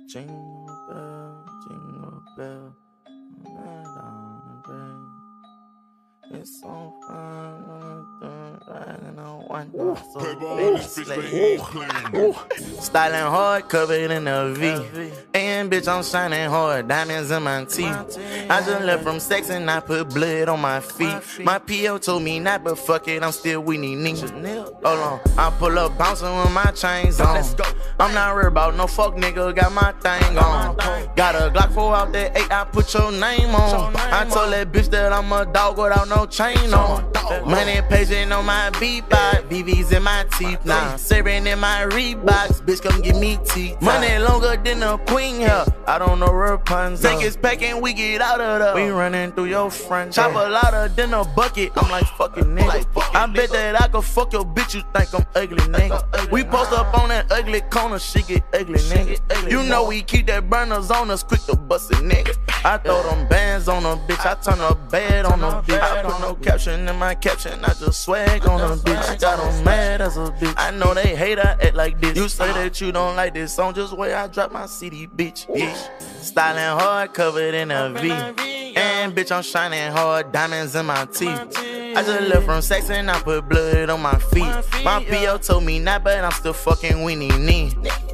Jingle bell, down the bay. It's so fun, riding on one styling hard, covered in a V. And bitch, I'm shining hard, diamonds in my teeth. I just left from sex and I put blood on my feet. My PO told me not, but fuck it, I'm still winning. Hold on, I pull up bouncing with my chains on. I'm not worried about no fuck nigga, got my thing on. Got a Glock 4 out there, 8, I put your name on. I told that bitch that I'm a dog without no chain on. Money paging on my beatbox, BB's in my teeth now. Serving in my Reeboks, bitch come give me teeth. Money longer than a queen here, I don't know Rapunzel. Take his pack and we get out of there. We running through your front. Chop a louder than a bucket, I'm like fucking nigga. I bet that I could fuck your bitch, you think I'm ugly nigga. We post up on that ugly corner, she get ugly nigga. You know we keep that burners on us, quick to bust a nigga. I throw them bands on a bitch, I turn a bed on a bitch. I put no caption in my caption, I just swag on a bitch. Got them mad as a bitch, I know they hate I act like this. You say that you don't like this song, just wait I drop my CD, bitch. Styling hard, covered in a V. And bitch, I'm shining hard, diamonds in my teeth. I just left from sex and I put blood on my feet. My PO told me not, but I'm still fucking winning.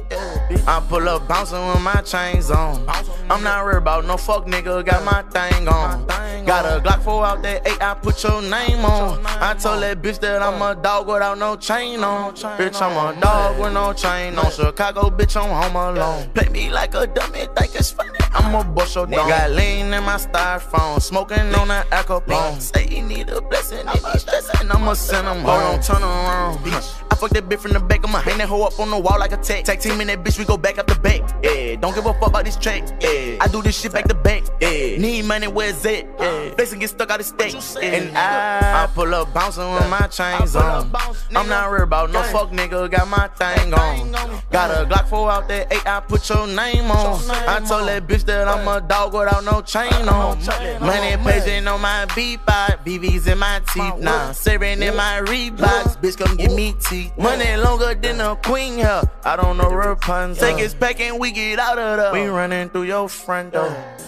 I pull up bouncing with my chains on. I'm not worried about no fuck nigga, got my thing on. Got a Glock 4 out there, 8, I put your name on. I told that bitch that I'm a dog without no chain on. Bitch, I'm a dog with no chain on. Chicago, bitch, I'm home alone. Play me like a dummy, think it's funny, I'ma bust your dome. Got lean in my styrofoam, smoking on that Acapone. Say he need a blessing, if he stressing, I'ma send him home. Turn around, I fuck that bitch from the back, I'ma hang that hoe up on the wall like a tag. Tag team in that bitch, we go back up the bank. Yeah, don't give a fuck about this track. Yeah, I do this shit back to back. Yeah, need money, where's it? Yeah, face and get stuck out of state. And I pull up bouncing with my chains on. I'm not worried about no fuck nigga, got my thing on. Got a Glock 4 out there, 8, I put your name on. I told that bitch that I'm a dog without no chain on. Money paging on my beatbox, BB's in my teeth now. Serving in my Reeboks, bitch come give me teeth. Money longer than a queen here, I don't know Rapunzel. Take his pack and we get out of there. We running through your front door.